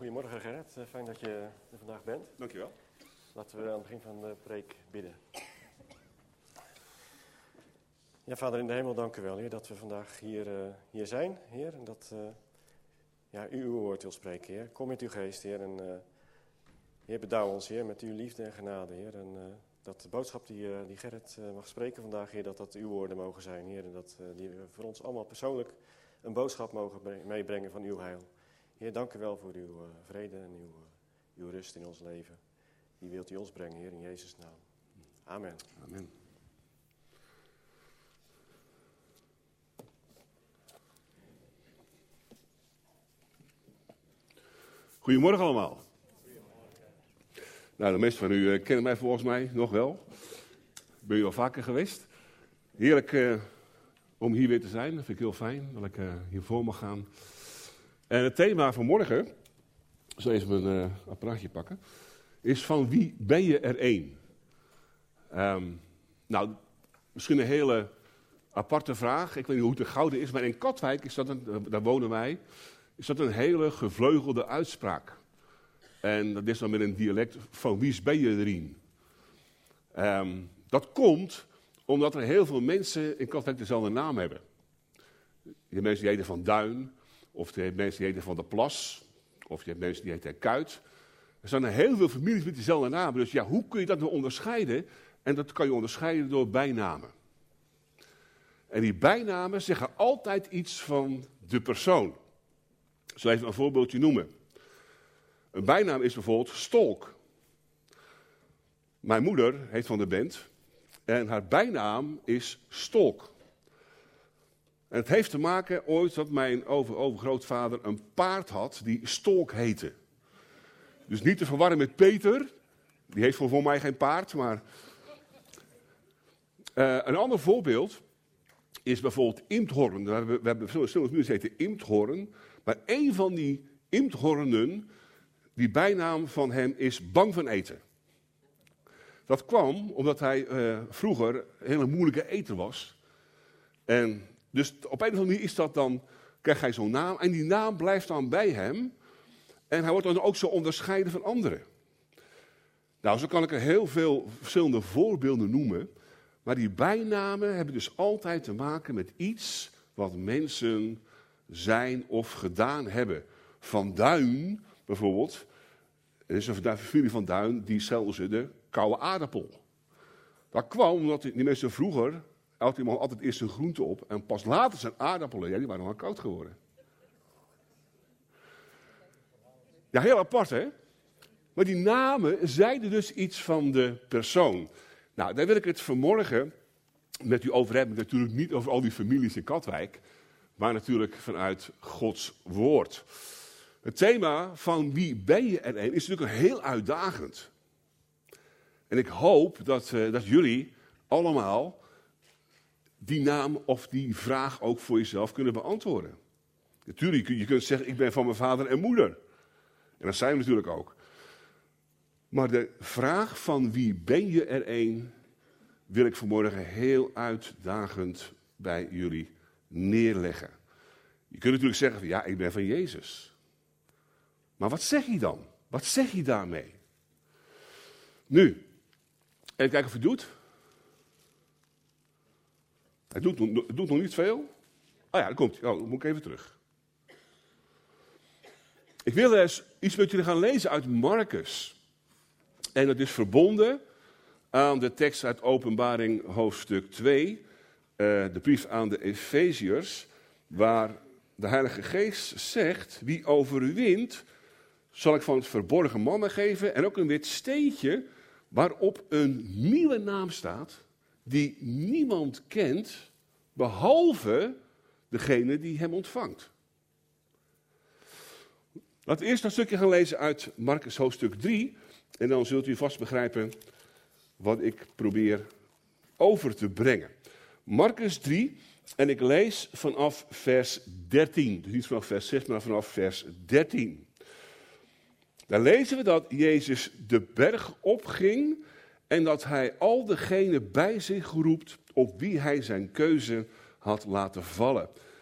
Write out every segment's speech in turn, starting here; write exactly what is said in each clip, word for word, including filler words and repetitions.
Goedemorgen Gerrit, fijn dat je er vandaag bent. Dankjewel. Laten we aan het begin van de preek bidden. Ja, Vader in de hemel, dank u wel, Heer, dat we vandaag hier, uh, hier zijn, Heer. En dat uh, ja, u uw woord wil spreken, Heer. Kom met uw geest, Heer. En uh, Heer, bedouw ons, Heer, met uw liefde en genade, Heer. En uh, dat de boodschap die, uh, die Gerrit uh, mag spreken vandaag, Heer, dat dat uw woorden mogen zijn, Heer. En dat uh, die we voor ons allemaal persoonlijk een boodschap mogen meebrengen van uw heil. Heer, dank u wel voor uw uh, vrede en uw, uh, uw rust in ons leven. Die wilt u ons brengen, Heer, in Jezus' naam. Amen. Amen. Goedemorgen allemaal. Nou, de meesten van u uh, kennen mij volgens mij nog wel. Ben je al vaker geweest. Heerlijk uh, om hier weer te zijn. Dat vind ik heel fijn dat ik uh, hier voor mag gaan. En het thema van morgen, ik zal even mijn uh, apparaatje pakken, is van wie ben je er één? Um, nou, misschien een hele aparte vraag. Ik weet niet hoe het in Gouden is, maar in Katwijk, is dat een, daar wonen wij, is dat een hele gevleugelde uitspraak. En dat is dan met een dialect, van wie ben je er één? Um, dat komt omdat er heel veel mensen in Katwijk dezelfde naam hebben. Je hebt mensen die heten Van Duin, of je hebt mensen die heten Van der Plas, of je hebt mensen die heten Kuit. Er zijn heel veel families met dezelfde namen, dus ja, hoe kun je dat nou onderscheiden? En dat kan je onderscheiden door bijnamen. En die bijnamen zeggen altijd iets van de persoon. Ik zal even een voorbeeldje noemen. Een bijnaam is bijvoorbeeld Stolk. Mijn moeder heet Van der Bent en haar bijnaam is Stolk. En het heeft te maken ooit dat mijn over-overgrootvader een paard had die Stolk heette. Dus niet te verwarren met Peter, die heeft voor mij geen paard, maar... Uh, een ander voorbeeld is bijvoorbeeld Imthorn. We hebben, we hebben verschillende families die heten Imthorn, maar één van die Imthornen, die bijnaam van hem is Bang van Eten. Dat kwam omdat hij uh, vroeger een hele moeilijke eter was. En dus op een of andere manier is dat dan, krijgt hij zo'n naam en die naam blijft dan bij hem. En hij wordt dan ook zo onderscheiden van anderen. Nou, zo kan ik er heel veel verschillende voorbeelden noemen. Maar die bijnamen hebben dus altijd te maken met iets wat mensen zijn of gedaan hebben. Van Duin bijvoorbeeld, er is een familie van Duin, die schelden ze de koude aardappel. Dat kwam omdat die mensen vroeger, elke iemand altijd eerst een groente op en pas later zijn aardappelen, ja, die waren nog koud geworden. Ja, heel apart hè. Maar die namen zeiden dus iets van de persoon. Nou, daar wil ik het vanmorgen met u over hebben. Natuurlijk niet over al die families in Katwijk, maar natuurlijk vanuit Gods woord. Het thema van wie ben je er een is natuurlijk heel uitdagend. En ik hoop dat, uh, dat jullie allemaal die naam of die vraag ook voor jezelf kunnen beantwoorden. Natuurlijk, je kunt zeggen, ik ben van mijn vader en moeder. En dat zijn we natuurlijk ook. Maar de vraag van wie ben je er een, wil ik vanmorgen heel uitdagend bij jullie neerleggen. Je kunt natuurlijk zeggen, van, ja, ik ben van Jezus. Maar wat zeg je dan? Wat zeg je daarmee? Nu, even kijken of het doet. Het doet, het doet nog niet veel. Oh ja, daar komt hij. Oh, dan moet ik even terug. Ik wil eens iets met jullie gaan lezen uit Marcus. En dat is verbonden aan de tekst uit Openbaring hoofdstuk twee. Uh, de brief aan de Efeziërs. Waar de Heilige Geest zegt, wie overwint, zal ik van het verborgen mannen geven. En ook een wit steentje waarop een nieuwe naam staat. Die niemand kent, behalve degene die hem ontvangt. Laten we eerst een stukje gaan lezen uit Marcus hoofdstuk drie. En dan zult u vast begrijpen wat ik probeer over te brengen. Marcus drie, en ik lees vanaf vers dertien. Dus niet vanaf vers zes, maar vanaf vers dertien. Daar lezen we dat Jezus de berg opging en dat hij al degenen bij zich roept op wie hij zijn keuze had laten vallen.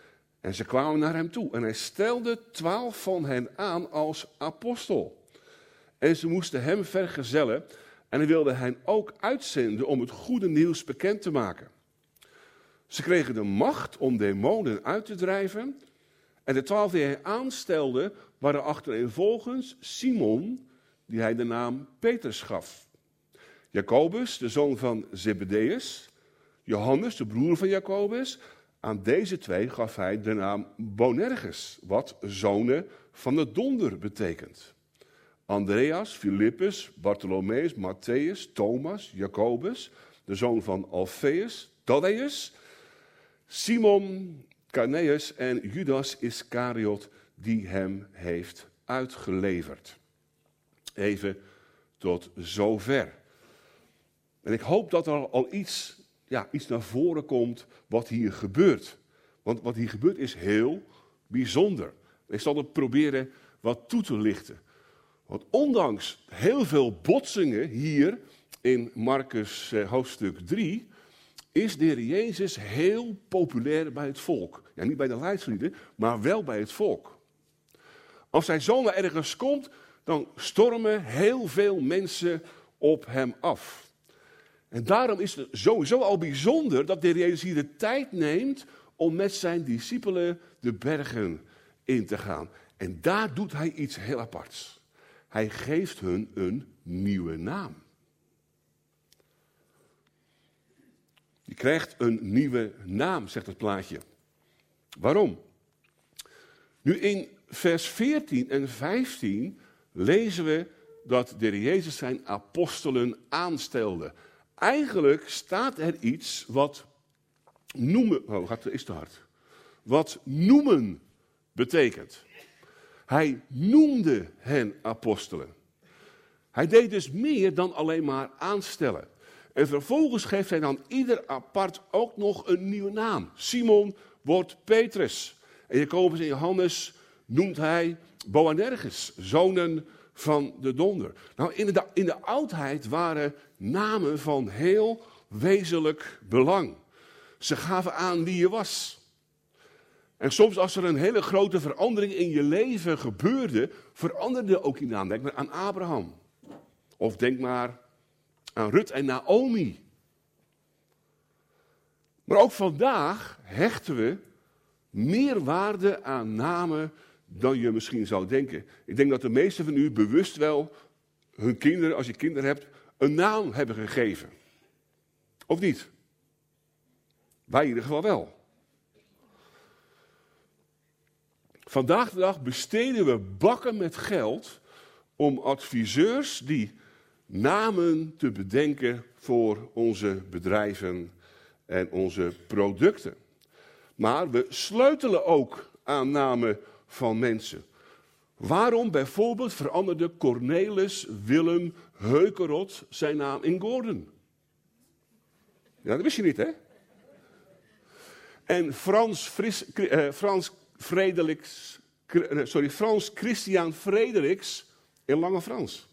En ze kwamen naar hem toe. En hij stelde twaalf van hen aan als apostel. En ze moesten hem vergezellen. En hij wilde hen ook uitzenden om het goede nieuws bekend te maken. Ze kregen de macht om demonen uit te drijven. En de twaalf die hij aanstelde waren achtereenvolgens Simon, die hij de naam Petrus gaf. Jacobus, de zoon van Zebedeus. Johannes, de broer van Jacobus. Aan deze twee gaf hij de naam Boanerges, wat zonen van de donder betekent. Andreas, Filippus, Bartholomeus, Matthäus, Thomas, Jacobus, de zoon van Alfeus, Thaddeus, Simon, Canaeus en Judas Iscariot, die hem heeft uitgeleverd. Even tot zover. En ik hoop dat er al iets, ja, iets naar voren komt wat hier gebeurt. Want wat hier gebeurt is heel bijzonder. Ik zal het proberen wat toe te lichten. Want ondanks heel veel botsingen hier in Marcus eh, hoofdstuk drie... is de Heer Jezus heel populair bij het volk. Ja, niet bij de leidslieden, maar wel bij het volk. Als hij zomaar ergens komt, dan stormen heel veel mensen op hem af. En daarom is het sowieso al bijzonder dat de Heer Jezus hier de tijd neemt om met zijn discipelen de bergen in te gaan. En daar doet hij iets heel aparts. Hij geeft hun een nieuwe naam. Je krijgt een nieuwe naam, zegt het plaatje. Waarom? Nu in vers veertien en vijftien lezen we dat de Heer Jezus zijn apostelen aanstelde. Eigenlijk staat er iets wat noemen, oh, gaat, is te hard. Wat noemen betekent. Hij noemde hen apostelen. Hij deed dus meer dan alleen maar aanstellen. En vervolgens geeft hij dan ieder apart ook nog een nieuwe naam. Simon wordt Petrus. En Jacobus en Johannes noemt hij Boanerges, zonen van de donder. Nou, in de, in de oudheid waren namen van heel wezenlijk belang. Ze gaven aan wie je was. En soms als er een hele grote verandering in je leven gebeurde, veranderde ook je naam. Denk maar aan Abraham. Of denk maar aan Rut en Naomi. Maar ook vandaag hechten we meer waarde aan namen dan je misschien zou denken. Ik denk dat de meesten van u bewust wel hun kinderen, als je kinderen hebt, een naam hebben gegeven. Of niet? Wij in ieder geval wel. Vandaag de dag besteden we bakken met geld om adviseurs die namen te bedenken voor onze bedrijven en onze producten. Maar we sleutelen ook aan namen van mensen. Waarom bijvoorbeeld veranderde Cornelis Willem Heukerot zijn naam in Gordon? Ja, dat wist je niet, hè? En Frans, Fris, eh, Frans Frederiks, sorry, Frans Christian Frederiks in Lange Frans.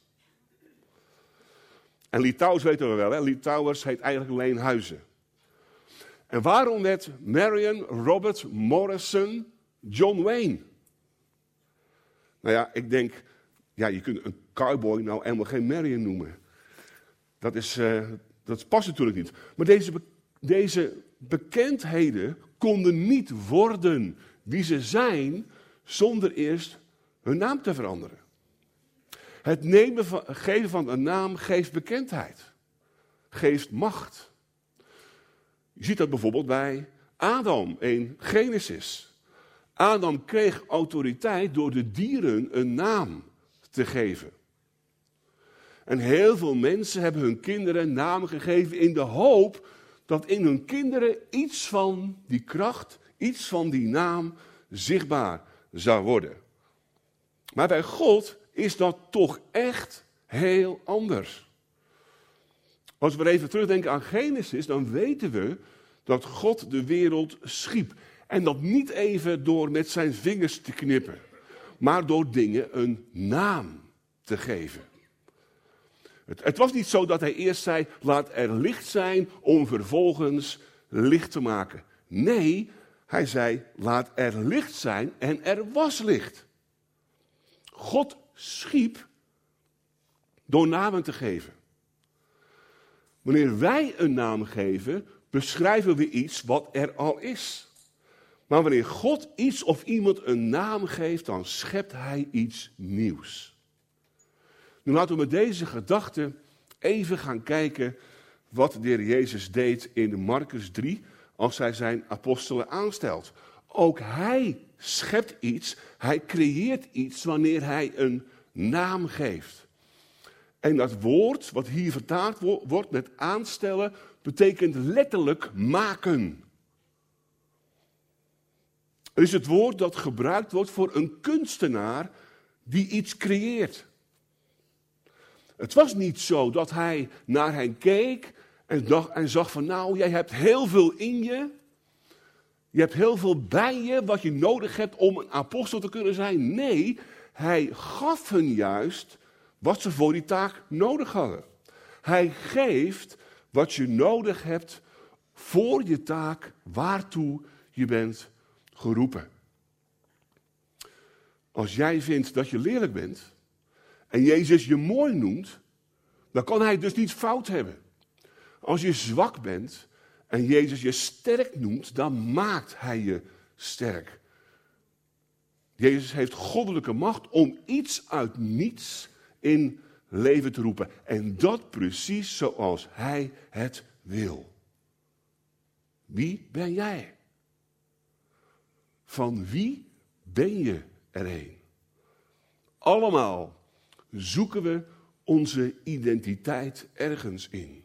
En Litouwers weten we wel, hè? Litouwers heet eigenlijk Leenhuizen. En waarom werd Marion Robert Morrison John Wayne? Nou ja, ik denk, ja, je kunt een cowboy nou helemaal geen Marion noemen. Dat, is, uh, dat past natuurlijk niet. Maar deze, deze bekendheden konden niet worden wie ze zijn zonder eerst hun naam te veranderen. Het nemen van, geven van een naam geeft bekendheid. Geeft macht. Je ziet dat bijvoorbeeld bij Adam in Genesis. Adam kreeg autoriteit door de dieren een naam te geven. En heel veel mensen hebben hun kinderen namen gegeven in de hoop dat in hun kinderen iets van die kracht, iets van die naam zichtbaar zou worden. Maar bij God is dat toch echt heel anders. Als we even terugdenken aan Genesis, dan weten we dat God de wereld schiep. En dat niet even door met zijn vingers te knippen, maar door dingen een naam te geven. Het, het was niet zo dat hij eerst zei, laat er licht zijn om vervolgens licht te maken. Nee, Hij zei, laat er licht zijn en er was licht. God schiep door namen te geven. Wanneer wij een naam geven, beschrijven we iets wat er al is. Maar wanneer God iets of iemand een naam geeft, dan schept hij iets nieuws. Nu laten we met deze gedachte even gaan kijken wat de Heer Jezus deed in Marcus drie, als hij zijn apostelen aanstelt. Ook hij schept iets, hij creëert iets wanneer hij een naam geeft. En dat woord, wat hier vertaald wordt met aanstellen, betekent letterlijk maken. Het is het woord dat gebruikt wordt voor een kunstenaar die iets creëert. Het was niet zo dat hij naar hen keek en, dacht, en zag van nou, jij hebt heel veel in je. Je hebt heel veel bij je wat je nodig hebt om een apostel te kunnen zijn. Nee, hij gaf hun juist wat ze voor die taak nodig hadden. Hij geeft wat je nodig hebt voor je taak waartoe je bent geroepen. Als jij vindt dat je lelijk bent en Jezus je mooi noemt, dan kan hij dus niet fout hebben. Als je zwak bent en Jezus je sterk noemt, dan maakt hij je sterk. Jezus heeft goddelijke macht om iets uit niets in leven te roepen. En dat precies zoals hij het wil. Wie ben jij? Van wie ben je er een? Allemaal zoeken we onze identiteit ergens in.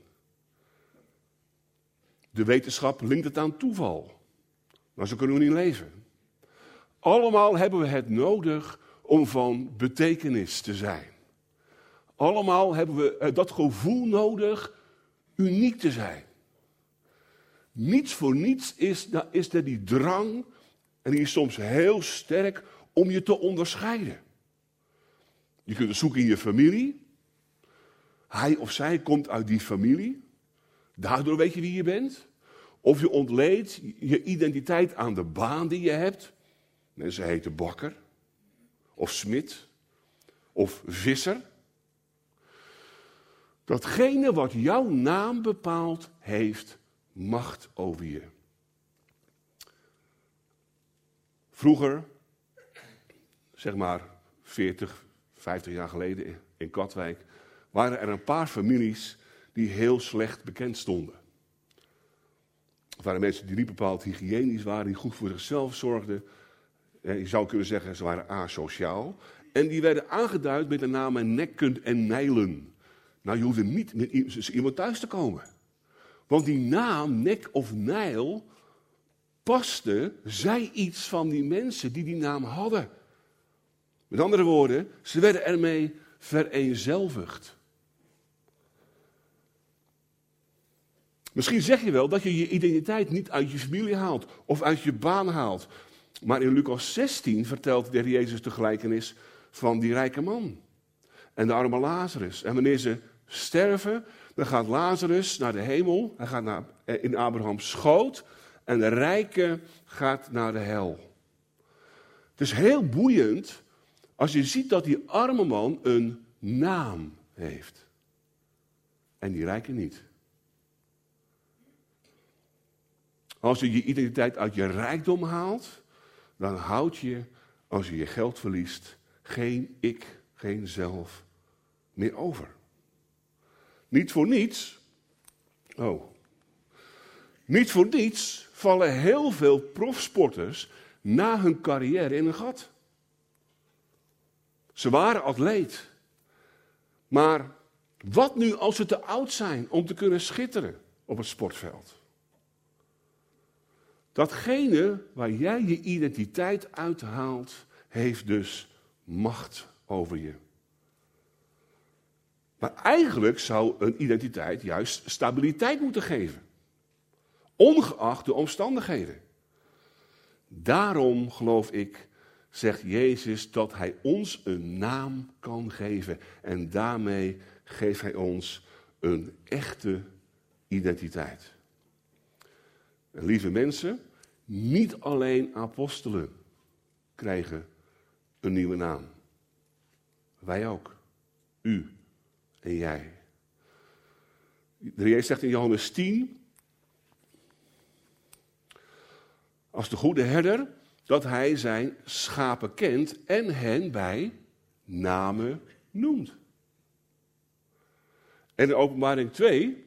De wetenschap linkt het aan toeval. Maar zo kunnen we niet leven. Allemaal hebben we het nodig om van betekenis te zijn. Allemaal hebben we dat gevoel nodig uniek te zijn. Niets voor niets is, is er die drang, en die is soms heel sterk, om je te onderscheiden. Je kunt het zoeken in je familie. Hij of zij komt uit die familie. Daardoor weet je wie je bent. Of je ontleedt je identiteit aan de baan die je hebt. Mensen heten bakker. Of smid. Of visser. Datgene wat jouw naam bepaalt, heeft macht over je. Vroeger, zeg maar veertig, vijftig jaar geleden in Katwijk, waren er een paar families die heel slecht bekend stonden. Het waren mensen die niet bepaald hygiënisch waren, die goed voor zichzelf zorgden. Je zou kunnen zeggen, ze waren asociaal. En die werden aangeduid met de namen Nekken en Nijlen. Nou, je hoefde niet met iemand thuis te komen. Want die naam, Nek of Nijl, paste, zei iets van die mensen die die naam hadden. Met andere woorden, ze werden ermee vereenzelvigd. Misschien zeg je wel dat je je identiteit niet uit je familie haalt of uit je baan haalt. Maar in Lucas zestien vertelt de Heer Jezus de gelijkenis van die rijke man en de arme Lazarus. En wanneer ze sterven, dan gaat Lazarus naar de hemel. Hij gaat naar, in Abrahams schoot. En de rijke gaat naar de hel. Het is heel boeiend als je ziet dat die arme man een naam heeft. En die rijke niet. Als je je identiteit uit je rijkdom haalt, dan houd je, als je je geld verliest, geen ik, geen zelf meer over. Niet voor niets, oh, niet voor niets vallen heel veel profsporters na hun carrière in een gat. Ze waren atleet. Maar wat nu als ze te oud zijn om te kunnen schitteren op het sportveld? Datgene waar jij je identiteit uithaalt, heeft dus macht over je. Maar eigenlijk zou een identiteit juist stabiliteit moeten geven. Ongeacht de omstandigheden. Daarom geloof ik, zegt Jezus, dat hij ons een naam kan geven. En daarmee geeft hij ons een echte identiteit. En lieve mensen, niet alleen apostelen krijgen een nieuwe naam. Wij ook. U en jij. De Heer Jezus zegt in Johannes tien, als de goede herder, dat hij zijn schapen kent en hen bij namen noemt. En in Openbaring twee,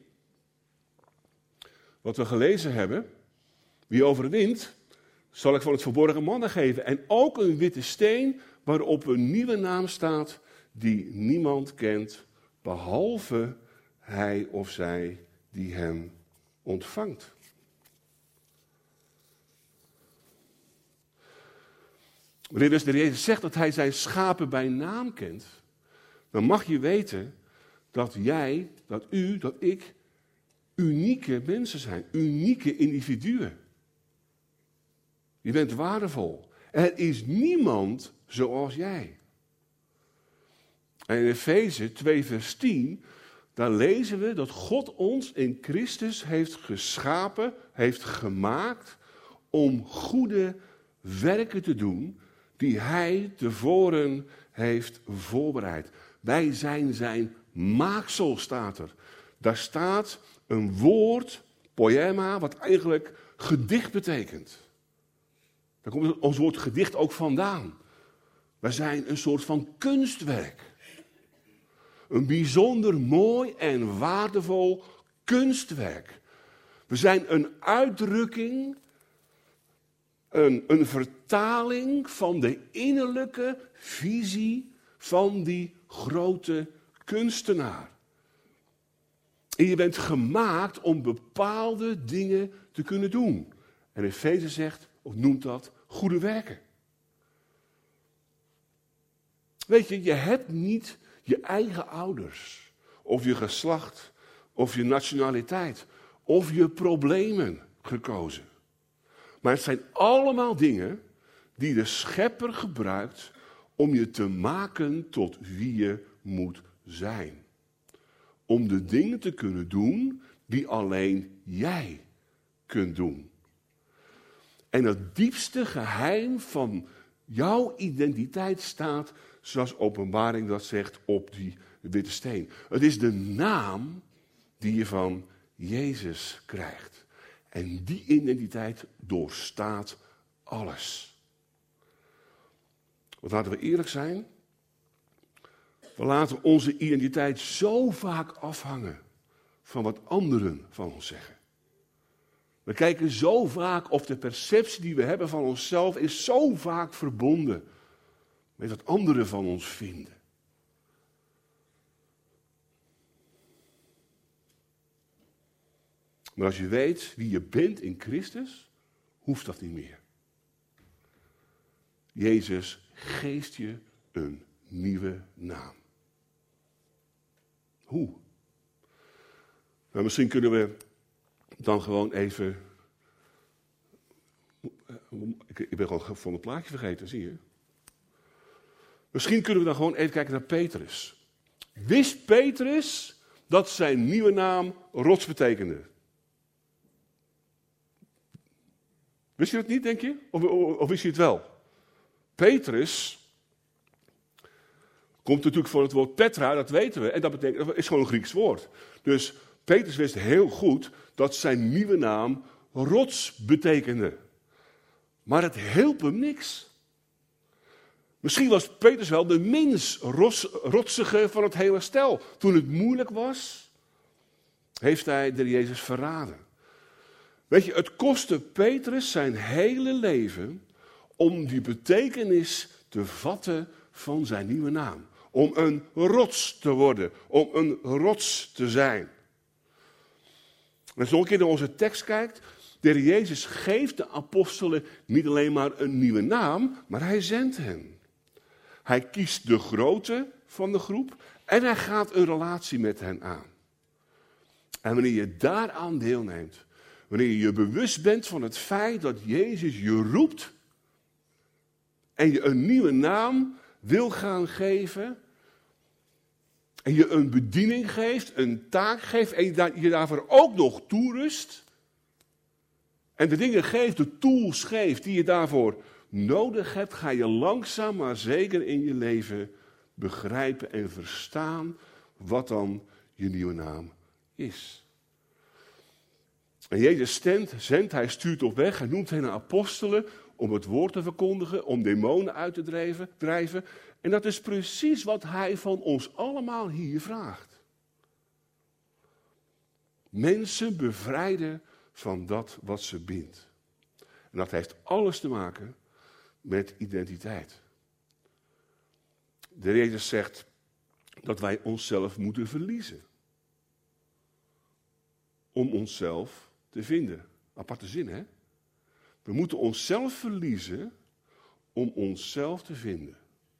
wat we gelezen hebben, wie overwint, zal ik van het verborgen mannen geven. En ook een witte steen waarop een nieuwe naam staat die niemand kent, behalve hij of zij die hem ontvangt. Wanneer dus de Heer Jezus zegt dat hij zijn schapen bij naam kent, dan mag je weten dat jij, dat u, dat ik unieke mensen zijn, unieke individuen. Je bent waardevol. Er is niemand zoals jij. En in Efeze twee vers tien, daar lezen we dat God ons in Christus heeft geschapen, heeft gemaakt om goede werken te doen die hij tevoren heeft voorbereid. Wij zijn zijn maaksel, staat er. Daar staat een woord, poema, wat eigenlijk gedicht betekent. Daar komt ons woord gedicht ook vandaan. Wij zijn een soort van kunstwerk. Een bijzonder mooi en waardevol kunstwerk. We zijn een uitdrukking, een, een vertaling van de innerlijke visie van die grote kunstenaar. En je bent gemaakt om bepaalde dingen te kunnen doen. En Efeze zegt, of noemt dat, goede werken. Weet je, je hebt niet je eigen ouders, of je geslacht, of je nationaliteit, of je problemen gekozen. Maar het zijn allemaal dingen die de Schepper gebruikt om je te maken tot wie je moet zijn. Om de dingen te kunnen doen die alleen jij kunt doen. En het diepste geheim van jouw identiteit staat, zoals Openbaring dat zegt, op die witte steen. Het is de naam die je van Jezus krijgt. En die identiteit doorstaat alles. Want laten we eerlijk zijn, we laten onze identiteit zo vaak afhangen van wat anderen van ons zeggen. We kijken zo vaak of de perceptie die we hebben van onszelf is zo vaak verbonden met wat anderen van ons vinden. Maar als je weet wie je bent in Christus, hoeft dat niet meer. Jezus geeft je een nieuwe naam. Hoe? Nou, misschien kunnen we dan gewoon even... Ik ben gewoon van het plaatje vergeten, zie je. Misschien kunnen we dan gewoon even kijken naar Petrus. Wist Petrus dat zijn nieuwe naam rots betekende? Wist je dat niet, denk je? Of, of, of wist je het wel? Petrus komt natuurlijk voor het woord Petra, dat weten we. En dat betekent, dat is gewoon een Grieks woord. Dus Petrus wist heel goed dat zijn nieuwe naam rots betekende. Maar het hielp hem niks. Misschien was Petrus wel de minst rotsige van het hele stel. Toen het moeilijk was, heeft hij de Jezus verraden. Weet je, het kostte Petrus zijn hele leven om die betekenis te vatten van zijn nieuwe naam. Om een rots te worden, om een rots te zijn. En als je nog een keer naar onze tekst kijkt, de Heer Jezus geeft de apostelen niet alleen maar een nieuwe naam, maar hij zendt hen. Hij kiest de grootte van de groep en hij gaat een relatie met hen aan. En wanneer je daaraan deelneemt, wanneer je je bewust bent van het feit dat Jezus je roept en je een nieuwe naam wil gaan geven en je een bediening geeft, een taak geeft en je daarvoor ook nog toerust en de dingen geeft, de tools geeft die je daarvoor nodig hebt, ga je langzaam maar zeker in je leven begrijpen en verstaan wat dan je nieuwe naam is. En Jezus zendt, zendt, hij stuurt op weg, hij noemt hen apostelen om het woord te verkondigen, om demonen uit te drijven, drijven. En dat is precies wat hij van ons allemaal hier vraagt. Mensen bevrijden van dat wat ze bindt. En dat heeft alles te maken met identiteit. De Jezus zegt dat wij onszelf moeten verliezen. Om onszelf te vinden. Aparte zin, hè? We moeten onszelf verliezen om onszelf te vinden.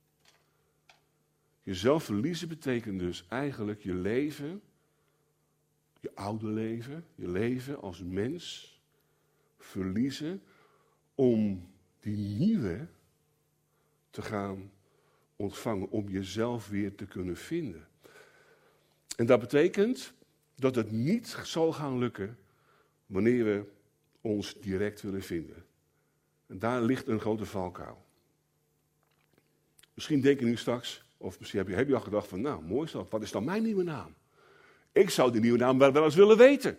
Jezelf verliezen betekent dus eigenlijk je leven, je oude leven, je leven als mens verliezen om die nieuwe te gaan ontvangen, om jezelf weer te kunnen vinden. En dat betekent dat het niet zal gaan lukken wanneer we ons direct willen vinden. En daar ligt een grote valkuil. Misschien denk je nu straks, of misschien heb je, heb je al gedacht van, nou, mooi is dat, wat is dan mijn nieuwe naam? Ik zou die nieuwe naam wel, wel eens willen weten.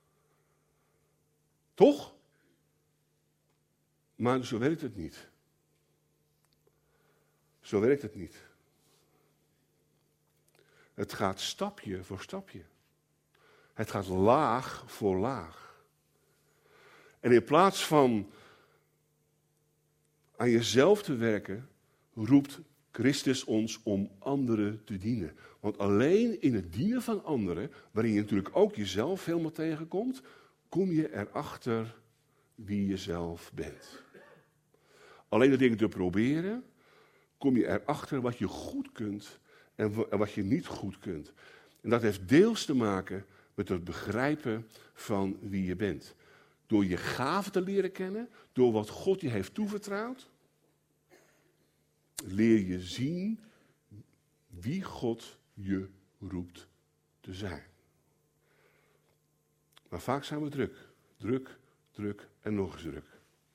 Toch? Maar zo werkt het niet. Zo werkt het niet. Het gaat stapje voor stapje. Het gaat laag voor laag. En in plaats van aan jezelf te werken, roept Christus ons om anderen te dienen. Want alleen in het dienen van anderen, waarin je natuurlijk ook jezelf helemaal tegenkomt, kom je erachter wie je zelf bent. Alleen de dingen te proberen, kom je erachter wat je goed kunt en wat je niet goed kunt. En dat heeft deels te maken met het begrijpen van wie je bent. Door je gaven te leren kennen, door wat God je heeft toevertrouwd, leer je zien wie God je roept te zijn. Maar vaak zijn we druk. Druk, druk en nog eens druk.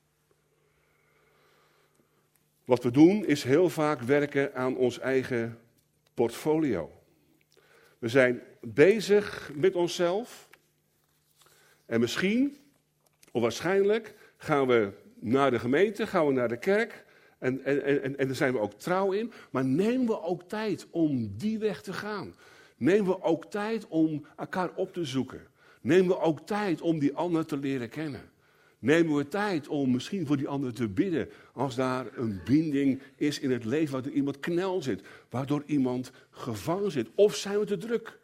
Wat we doen is heel vaak werken aan ons eigen portfolio. We zijn bezig met onszelf. En misschien, of waarschijnlijk, gaan we naar de gemeente, gaan we naar de kerk. En, en, en, en daar zijn we ook trouw in. Maar nemen we ook tijd om die weg te gaan? Nemen we ook tijd om elkaar op te zoeken? Nemen we ook tijd om die ander te leren kennen? Nemen we tijd om misschien voor die ander te bidden als daar een binding is in het leven waardoor iemand knel zit, waardoor iemand gevangen zit? Of zijn we te druk?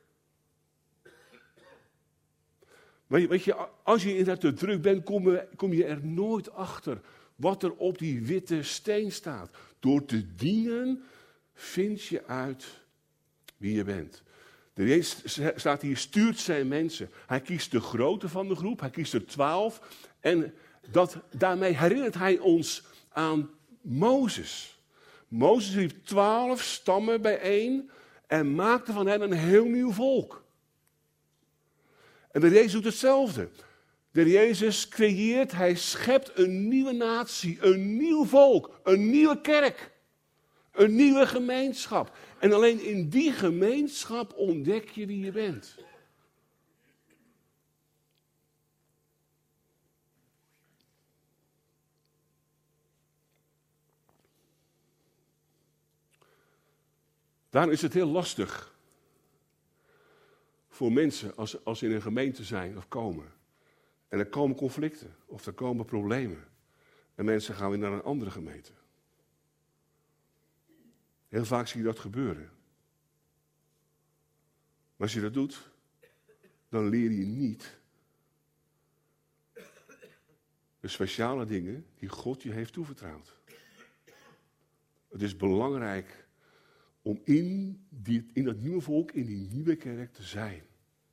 Weet je, weet je, als je inderdaad te druk bent, kom je, kom je er nooit achter wat er op die witte steen staat. Door te dienen vind je uit wie je bent. De Jezus staat hier, stuurt zijn mensen. Hij kiest de grootte van de groep, hij kiest er twaalf. En dat, daarmee herinnert hij ons aan Mozes. Mozes riep twaalf stammen bijeen en maakte van hen een heel nieuw volk. En de Jezus doet hetzelfde. De Jezus creëert, hij schept een nieuwe natie, een nieuw volk, een nieuwe kerk. Een nieuwe gemeenschap. En alleen in die gemeenschap ontdek je wie je bent. Daarom is het heel lastig voor mensen als, als ze in een gemeente zijn of komen. En er komen conflicten of er komen problemen. En mensen gaan weer naar een andere gemeente. Heel vaak zie je dat gebeuren. Maar als je dat doet, dan leer je niet de speciale dingen die God je heeft toevertrouwd. Het is belangrijk om in, die, in dat nieuwe volk, in die nieuwe kerk te zijn.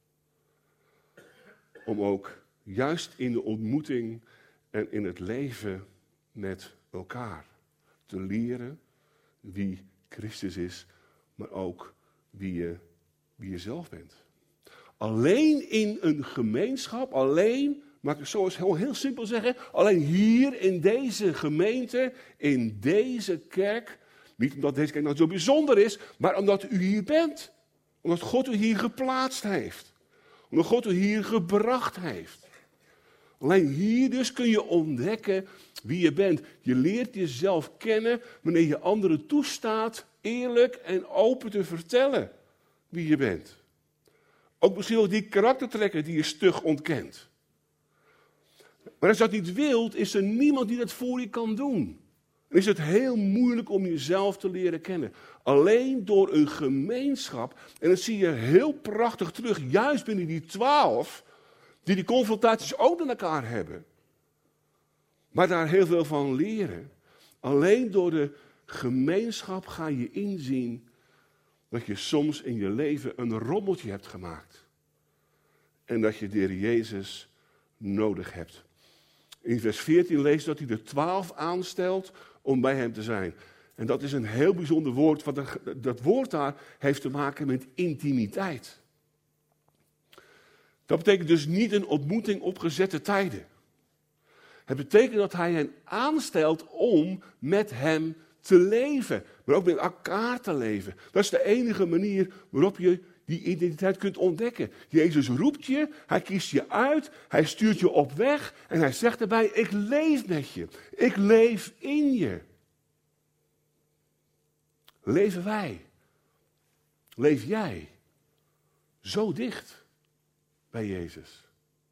Om ook juist in de ontmoeting en in het leven met elkaar te leren wie Christus is, maar ook wie je, wie je zelf bent. Alleen in een gemeenschap, alleen Maar ik zou het heel, heel simpel zeggen. Alleen hier in deze gemeente, in deze kerk. Niet omdat deze kerk nou zo bijzonder is, maar omdat u hier bent. Omdat God u hier geplaatst heeft. Omdat God u hier gebracht heeft. Alleen hier dus kun je ontdekken wie je bent. Je leert jezelf kennen wanneer je anderen toestaat eerlijk en open te vertellen wie je bent. Ook misschien wel die karaktertrekken die je stug ontkent. Maar als je dat niet wilt, is er niemand die dat voor je kan doen. Dan is het heel moeilijk om jezelf te leren kennen. Alleen door een gemeenschap, en dat zie je heel prachtig terug, juist binnen die twaalf, die die confrontaties ook met elkaar hebben. Maar daar heel veel van leren. Alleen door de gemeenschap ga je inzien dat je soms in je leven een rommeltje hebt gemaakt. En dat je de Heer Jezus nodig hebt. In vers veertien leest dat hij de twaalf aanstelt om bij hem te zijn. En dat is een heel bijzonder woord. Want dat woord daar heeft te maken met intimiteit. Dat betekent dus niet een ontmoeting op gezette tijden. Het betekent dat hij hen aanstelt om met hem te leven. Maar ook met elkaar te leven. Dat is de enige manier waarop je die identiteit kunt ontdekken. Jezus roept je, hij kiest je uit, hij stuurt je op weg en hij zegt erbij, ik leef met je. Ik leef in je. Leven wij? Leef jij zo dicht bij Jezus?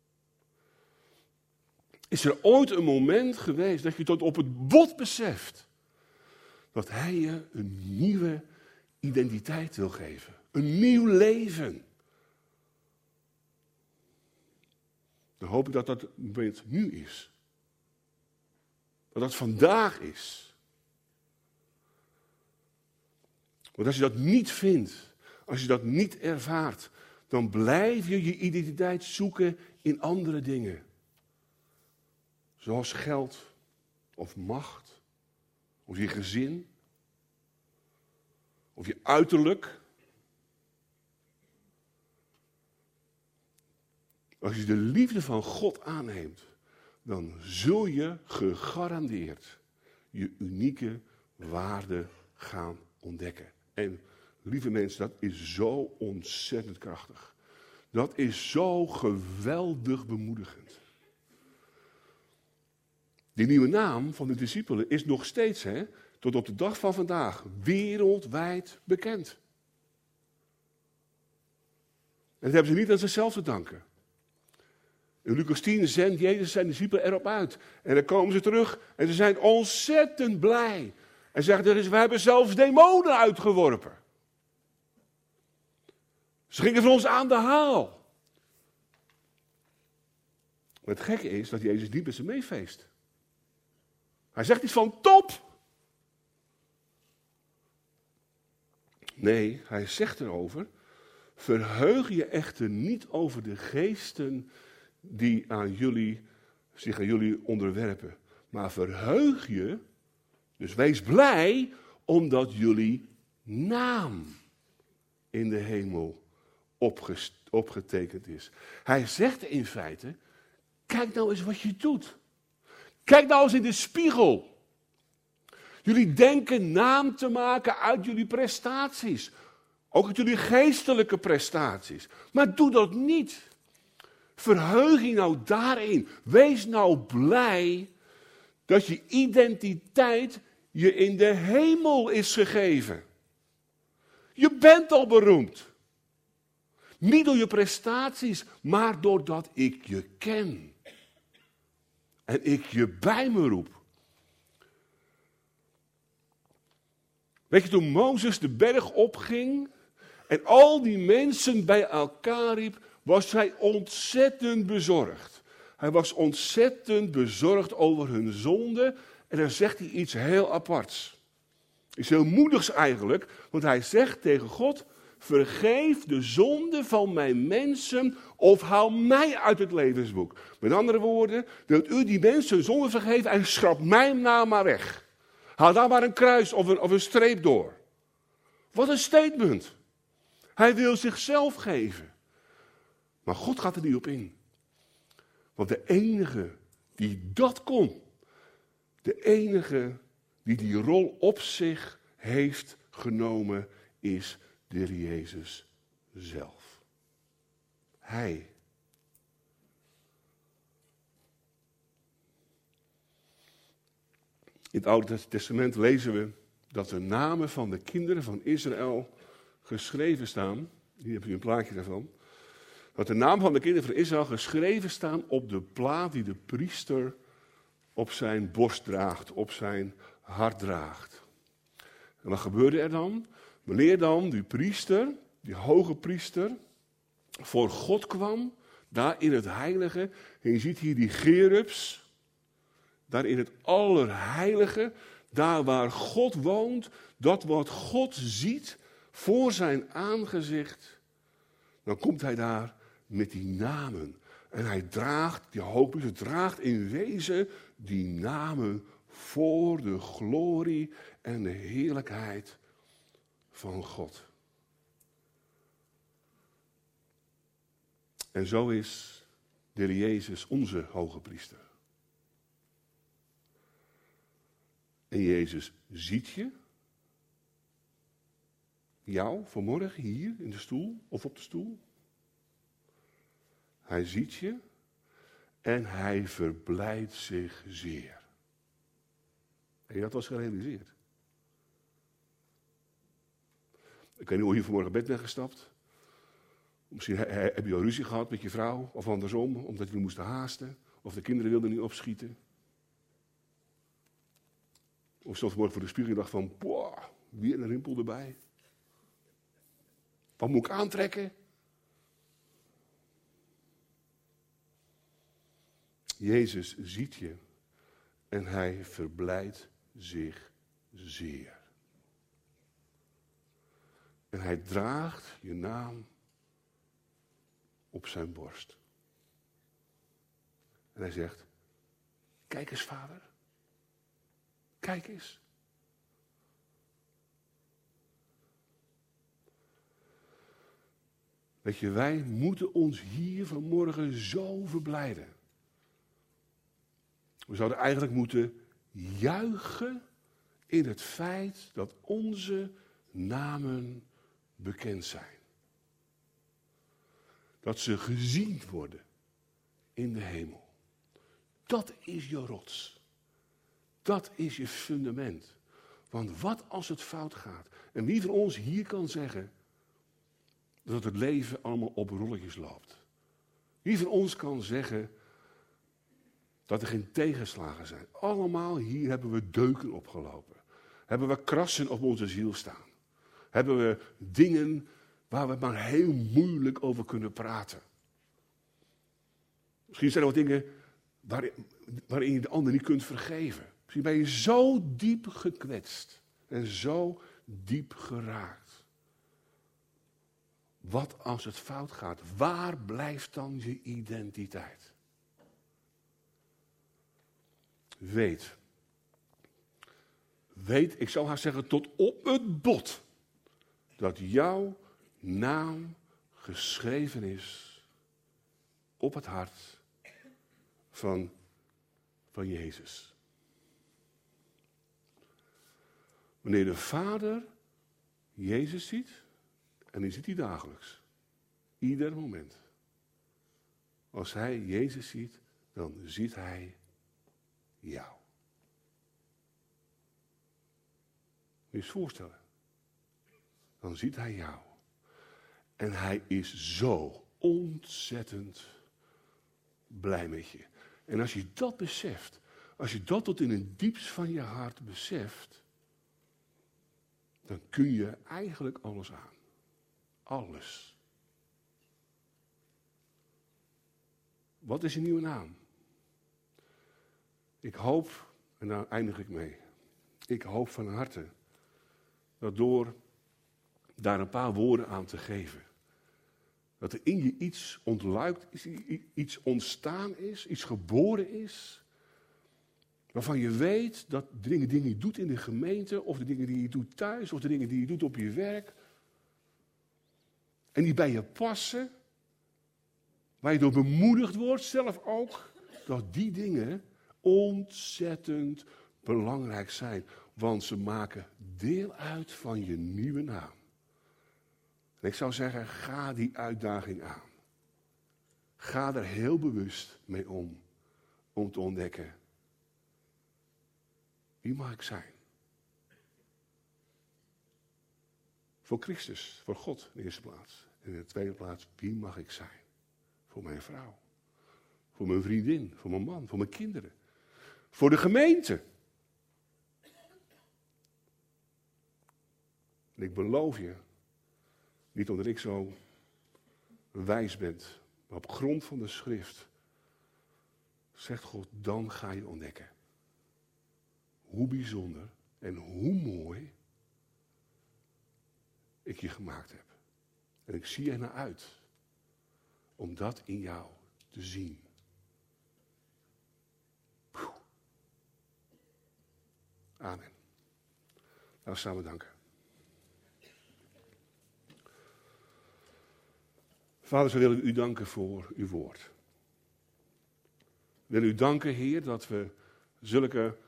Is er ooit een moment geweest dat je tot op het bot beseft dat hij je een nieuwe identiteit wil geven? Een nieuw leven. Dan hoop ik dat dat moment nu is. Dat dat vandaag is. Want als je dat niet vindt, als je dat niet ervaart, dan blijf je je identiteit zoeken in andere dingen. Zoals geld, of macht, of je gezin, of je uiterlijk. Als je de liefde van God aanneemt, dan zul je gegarandeerd je unieke waarde gaan ontdekken. En lieve mensen, dat is zo ontzettend krachtig. Dat is zo geweldig bemoedigend. Die nieuwe naam van de discipelen is nog steeds, hè, tot op de dag van vandaag, wereldwijd bekend. En dat hebben ze niet aan zichzelf te danken. In Lucas tien zendt Jezus zijn discipelen erop uit. En dan komen ze terug en ze zijn ontzettend blij. En zeggen, we hebben zelfs demonen uitgeworpen. Ze gingen van ons aan de haal. Maar het gekke is dat Jezus niet met ze meefeest. Hij zegt iets van top. Nee, hij zegt erover, verheug je echter niet over de geesten die aan jullie, zich aan jullie onderwerpen. Maar verheug je, dus wees blij, omdat jullie naam in de hemel opgest- opgetekend is. Hij zegt in feite, kijk nou eens wat je doet. Kijk nou eens in de spiegel. Jullie denken naam te maken uit jullie prestaties. Ook uit jullie geestelijke prestaties. Maar doe dat niet. Verheug je nou daarin. Wees nou blij dat je identiteit je in de hemel is gegeven. Je bent al beroemd. Niet door je prestaties, maar doordat ik je ken. En ik je bij me roep. Weet je, toen Mozes de berg opging en al die mensen bij elkaar riep, was hij ontzettend bezorgd. Hij was ontzettend bezorgd over hun zonde en dan zegt hij iets heel aparts. Iets heel moedigs eigenlijk, want hij zegt tegen God, vergeef de zonde van mijn mensen of haal mij uit het levensboek. Met andere woorden, dat u die mensen hun zonde vergeeft en schrap mijn naam maar weg. Haal daar maar een kruis of een, of een streep door. Wat een statement. Hij wil zichzelf geven. Maar God gaat er niet op in. Want de enige die dat kon, de enige die die rol op zich heeft genomen, is de Heer Jezus zelf. Hij. In het Oude Testament lezen we dat de namen van de kinderen van Israël geschreven staan. Hier heb je een plaatje daarvan. Dat de namen van de kinderen van Israël geschreven staan op de plaat die de priester op zijn borst draagt, op zijn hart draagt. En wat gebeurde er dan? Wanneer dan die priester, die hoge priester, voor God kwam, daar in het heilige, en je ziet hier die cherubs, daar in het allerheilige, daar waar God woont, dat wat God ziet voor zijn aangezicht, dan komt hij daar met die namen. En hij draagt, die hoogpriester draagt in wezen die namen voor de glorie en de heerlijkheid van God. En zo is de Heer Jezus onze hoge priester. En Jezus ziet je, jou vanmorgen hier in de stoel of op de stoel. Hij ziet je en hij verblijdt zich zeer. Heb je dat was gerealiseerd? Ik weet niet hoe je vanmorgen bed bent gestapt. Misschien heb je al ruzie gehad met je vrouw, of andersom, omdat jullie moesten haasten. Of de kinderen wilden niet opschieten. Of stond vanmorgen voor de spiegel en dacht van, boah, weer een rimpel erbij. Wat moet ik aantrekken? Jezus ziet je en hij verblijdt zich zeer. En hij draagt je naam op zijn borst. En hij zegt, kijk eens vader, kijk eens. Weet je, wij moeten ons hier vanmorgen zo verblijden. We zouden eigenlijk moeten juichen in het feit dat onze namen bekend zijn. Dat ze gezien worden in de hemel. Dat is je rots. Dat is je fundament. Want wat als het fout gaat? En wie van ons hier kan zeggen dat het leven allemaal op rolletjes loopt? Wie van ons kan zeggen dat er geen tegenslagen zijn? Allemaal hier hebben we deuken opgelopen. Hebben we krassen op onze ziel staan. Hebben we dingen waar we maar heel moeilijk over kunnen praten. Misschien zijn er wat dingen waarin, waarin je de ander niet kunt vergeven. Misschien ben je zo diep gekwetst en zo diep geraakt. Wat als het fout gaat? Waar blijft dan je identiteit? Weet. Weet, ik zou haar zeggen tot op het bot, dat jouw naam geschreven is op het hart van, van Jezus. Wanneer de Vader Jezus ziet, en die ziet hij dagelijks, ieder moment. Als hij Jezus ziet, dan ziet hij jou. Moet je eens voorstellen. Dan ziet hij jou. En hij is zo ontzettend blij met je. En als je dat beseft, als je dat tot in het diepst van je hart beseft, dan kun je eigenlijk alles aan. Alles. Wat is je nieuwe naam? Ik hoop, en daar eindig ik mee, ik hoop van harte dat door daar een paar woorden aan te geven, dat er in je iets ontluikt, iets ontstaan is, iets geboren is, waarvan je weet dat de dingen die je doet in de gemeente, of de dingen die je doet thuis, of de dingen die je doet op je werk, en die bij je passen, waar je door bemoedigd wordt, zelf ook, dat die dingen ontzettend belangrijk zijn. Want ze maken deel uit van je nieuwe naam. En ik zou zeggen, ga die uitdaging aan. Ga er heel bewust mee om. Om te ontdekken, wie mag ik zijn? Voor Christus, voor God in de eerste plaats. En in de tweede plaats, wie mag ik zijn? Voor mijn vrouw. Voor mijn vriendin, voor mijn man, voor mijn kinderen. Voor de gemeente. En ik beloof je, niet omdat ik zo wijs ben, maar op grond van de schrift, zegt God, dan ga je ontdekken hoe bijzonder en hoe mooi ik je gemaakt heb. En ik zie er naar uit om dat in jou te zien. Puh. Amen. Nou, samen danken. Vader, we willen u danken voor uw woord. We willen u danken, Heer, dat we zulke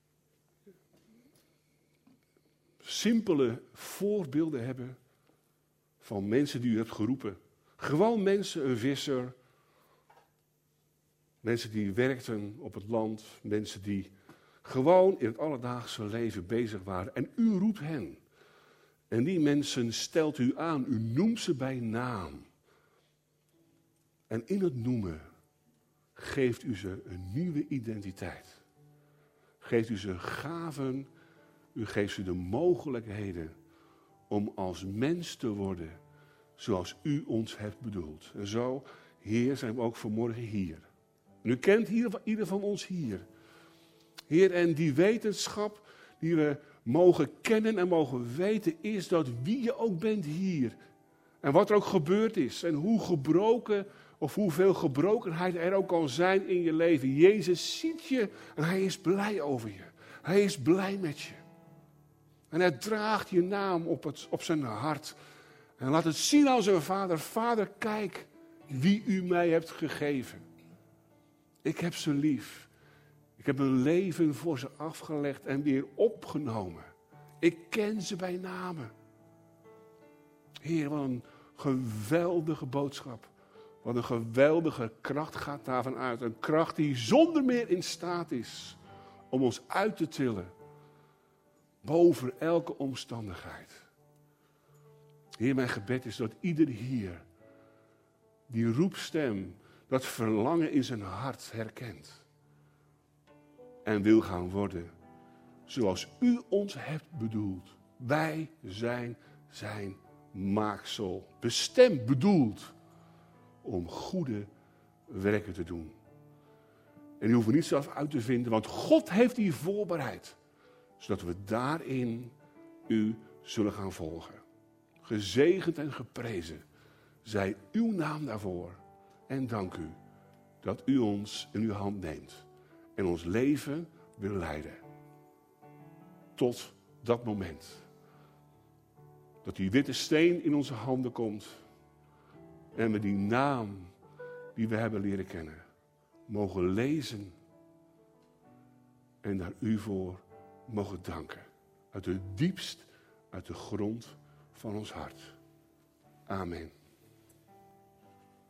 simpele voorbeelden hebben van mensen die u hebt geroepen. Gewoon mensen, een visser, mensen die werkten op het land, mensen die gewoon in het alledaagse leven bezig waren. En u roept hen. En die mensen stelt u aan, u noemt ze bij naam. En in het noemen geeft u ze een nieuwe identiteit. Geeft u ze gaven, u geeft ze de mogelijkheden om als mens te worden zoals u ons hebt bedoeld. En zo, Heer, zijn we ook vanmorgen hier. En u kent hier, ieder van ons hier. Heer, en die wetenschap die we mogen kennen en mogen weten is dat wie je ook bent hier. En wat er ook gebeurd is en hoe gebroken of hoeveel gebrokenheid er ook kan zijn in je leven. Jezus ziet je en hij is blij over je. Hij is blij met je. En hij draagt je naam op, het, op zijn hart. En laat het zien aan zijn vader. Vader, kijk wie u mij hebt gegeven. Ik heb ze lief. Ik heb een leven voor ze afgelegd en weer opgenomen. Ik ken ze bij namen. Heer, wat een geweldige boodschap. Wat een geweldige kracht gaat daarvan uit. Een kracht die zonder meer in staat is om ons uit te tillen. Boven elke omstandigheid. Heer, mijn gebed is dat ieder hier die roepstem, dat verlangen in zijn hart herkent. En wil gaan worden zoals u ons hebt bedoeld. Wij zijn zijn maaksel. Bestemd, bedoeld om goede werken te doen. En die hoeven we niet zelf uit te vinden, want God heeft die voorbereid. Zodat we daarin u zullen gaan volgen. Gezegend en geprezen zij uw naam daarvoor. En dank u dat u ons in uw hand neemt. En ons leven wil leiden. Tot dat moment. Dat die witte steen in onze handen komt. En we die naam die we hebben leren kennen. Mogen lezen. En daar u voor mogen danken. Uit de diepst, uit de grond van ons hart. Amen.